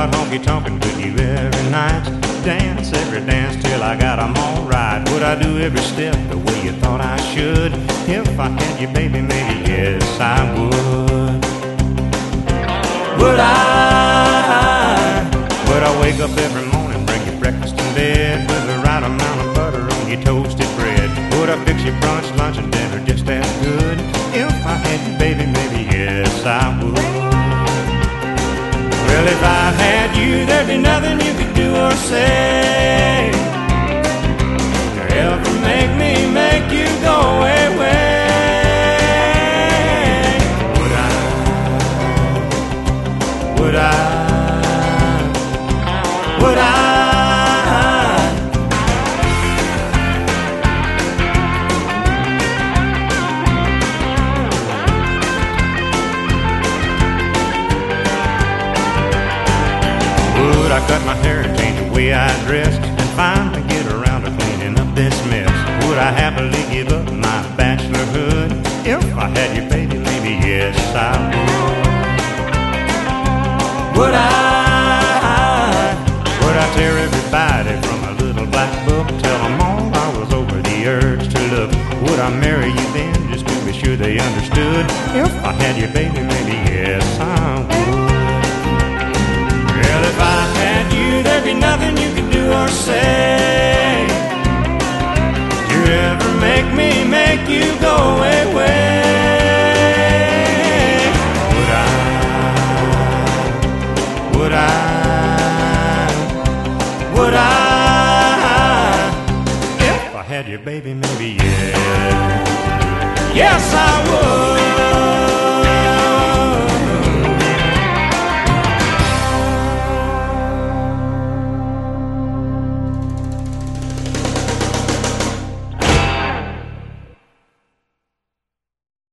what honky-tonkin' could you every night? Dance every dance till I got 'em all right. Would I do every step the way you thought I should? If I had you, baby, maybe yes, I would. Would I? Would I wake up every morning, bring you breakfast in bed with the right amount of butter on your toasted bread? Would I fix you brunch, lunch, and dinner just as good? If I had you, baby, maybe yes, I would. Well, if I had you, there'd be nothing you could do or say to ever make me make you go away. Would I? Would I? Would I? Would I cut my hair and change the way I dress and finally get around to cleaning up this mess? Would I happily give up my bachelorhood? If I had you, baby, maybe yes, I would. Would I? Would I tear everybody from a little black book, tell them all I was over the urge to look? Would I marry you then just to be sure they understood? If I had you, baby, maybe yes, I would. Well, if I had you, there'd be nothing you could do or say to ever make me make you go away. Would I? Would I? Would I? If I had you, baby, maybe yes. Yes, I would.